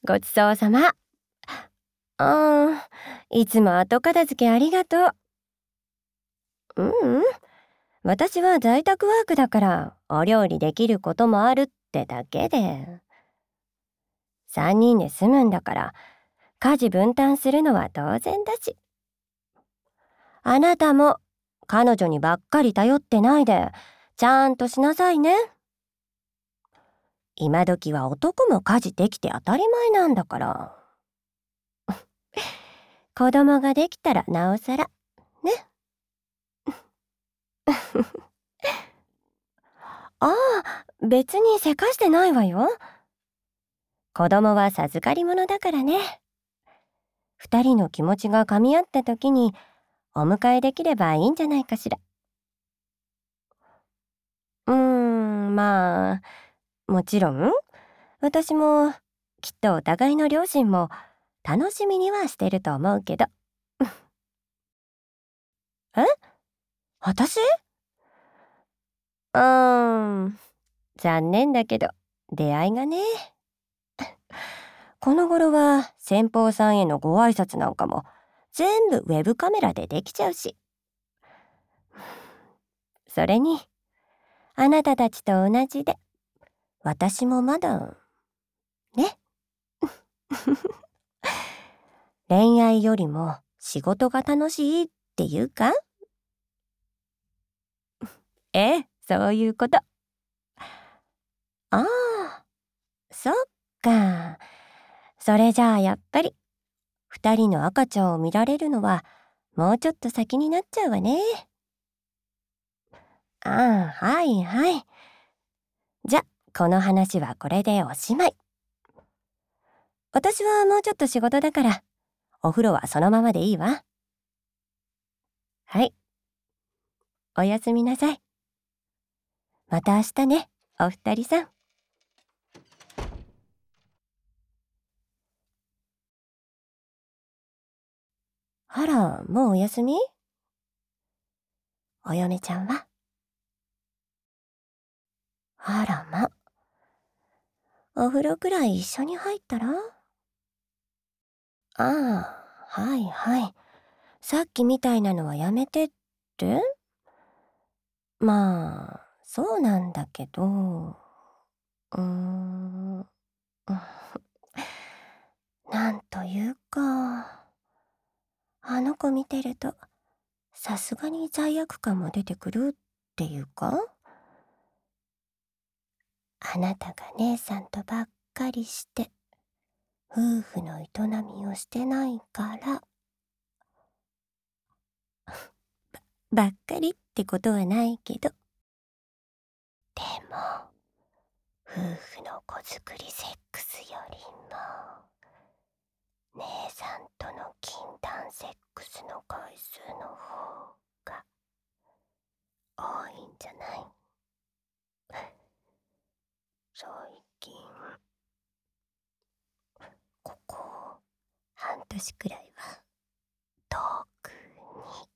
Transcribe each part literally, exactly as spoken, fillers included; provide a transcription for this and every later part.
ごちそうさま。あー、いつも後片付けありがとう。ううん。私は在宅ワークだからお料理できることもあるってだけで。さんにんで住むんだから家事分担するのは当然だし。あなたも彼女にばっかり頼ってないでちゃんとしなさいね。今時は男も家事できて当たり前なんだから。子供ができたらなおさらね。ああ、別にせかしてないわよ。子供は授かり物だからね。二人の気持ちが噛み合った時にお迎えできればいいんじゃないかしら。うーん、まあ、もちろん、私もきっとお互いの両親も楽しみにはしてると思うけど。え？私？うーん、残念だけど、出会いがね。この頃は先方さんへのご挨拶なんかも全部ウェブカメラでできちゃうし。それに、あなたたちと同じで、私もまだ、ね。恋愛よりも仕事が楽しいっていうか？ええ、そういうこと。ああ、そっか。それじゃあやっぱり、二人の赤ちゃんを見られるのは、もうちょっと先になっちゃうわね。ああ、はいはい。じゃ、この話はこれでおしまい。私はもうちょっと仕事だから、お風呂はそのままでいいわ。はい、おやすみなさい。また明日ね、お二人さん。あら、もうお休み？お嫁ちゃんは？あらま。お風呂くらい一緒に入ったら？ああ、はいはい。さっきみたいなのはやめてって？まあ、そうなんだけど、うーん、なんというか、あの子見てると、さすがに罪悪感も出てくるっていうか、あなたが姉さんとばっかりして、夫婦の営みをしてないから、ばっかりってことはないけど、でも、夫婦の子作りセックスよりも、姉さんとの禁断セックスの回数の方が多いんじゃない？最近、ここ半年くらいは特に。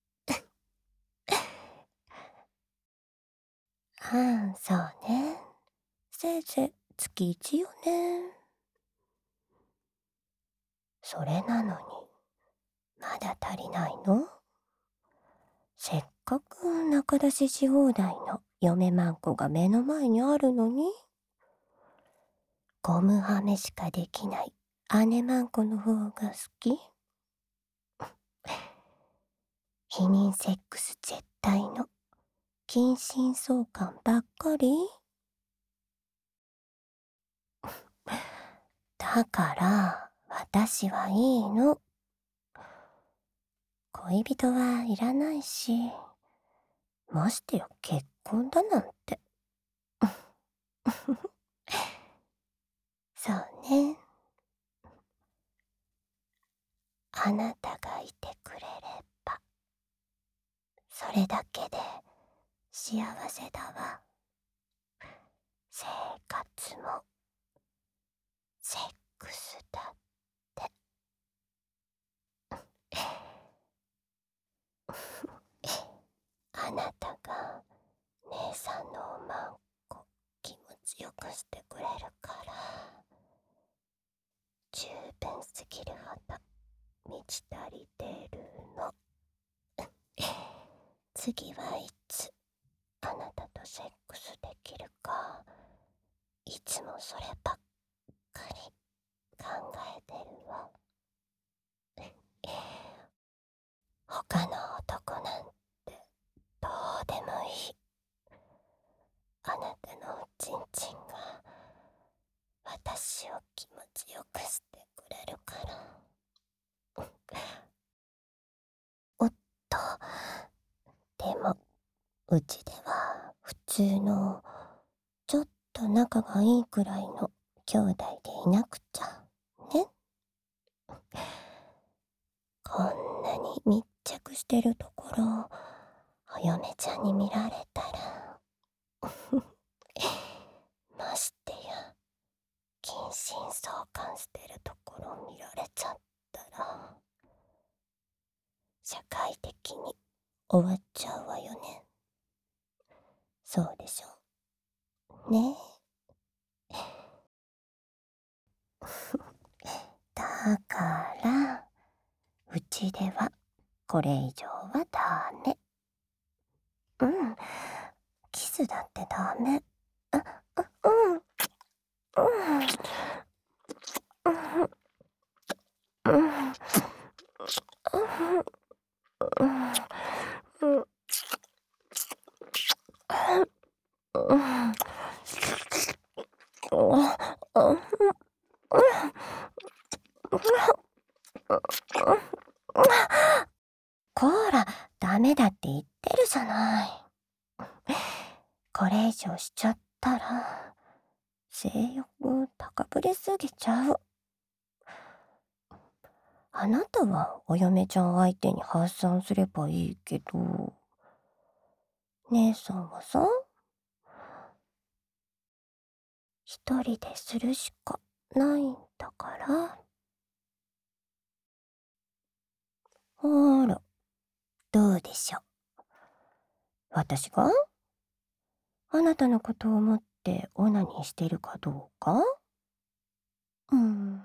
ああ、そうね。せいぜい月一よね。それなのに、まだ足りないの？せっかく仲出しし放題の嫁まんこが目の前にあるのに、ゴムはめしかできない姉まんこの方が好き？避妊セックス絶対の近親相関ばっかり？だから私はいいの。恋人はいらないし、ましてや結婚だなんて。そうね。あなたがいてくれれば、それだけで幸せだわ。生活もセックスだって。あなたが姉さんのおまんこ気持ちよくしてくれるから。 分すぎるほど満ち足りてるの。次はいつあなたとセックスできるか、いつもそればっかり考えてるわ。他の男なんてどうでもいい。あなたのおちんちんが私を気持ちよくしてくれるから。おっと、でもうちでは普通のちょっと仲がいいくらいの兄弟でいなくちゃね。こんなに密着してるところお嫁ちゃんに見られたらましてや近親相関してるところ見られちゃったら社会的に終わっちゃうわよね。そうでしょね。だからうちではこれ以上はダメ。うん、キスだってダメ。あ、あ、うん、うん、うん、うん、うん、うん、こーら、ダメだって言ってるじゃない。これ以上しちゃったら性欲高ぶりすぎちゃう。あなたはお嫁ちゃん相手に発散すればいいけど、姉さんはさ、一人でするしかないんだから。ほら、どうでしょう。私があなたのことを思ってオナニーしてるかどうか。うーん。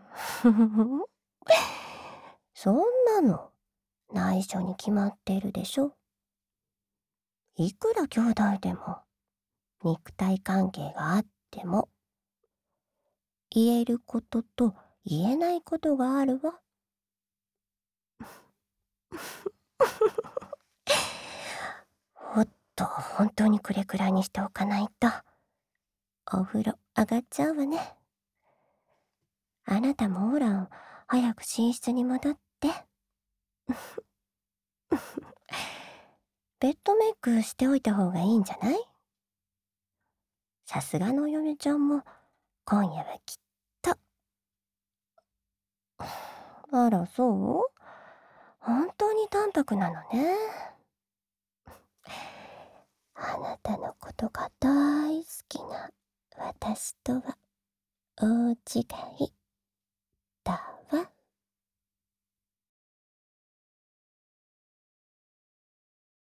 そんなの内緒に決まってるでしょ。いくら兄弟でも肉体関係があっても言えることと言えないことがあるわ。おっと、本当にくれくらいにしておかないとお風呂上がっちゃうわね。あなたもほら、早く寝室に戻って。ベッドメイクしておいた方がいいんじゃない？さすがのお嫁ちゃんも今夜はきっと。あら、そう？本当に淡白なのね。あなたのことが大好きな私とは大違いだわ。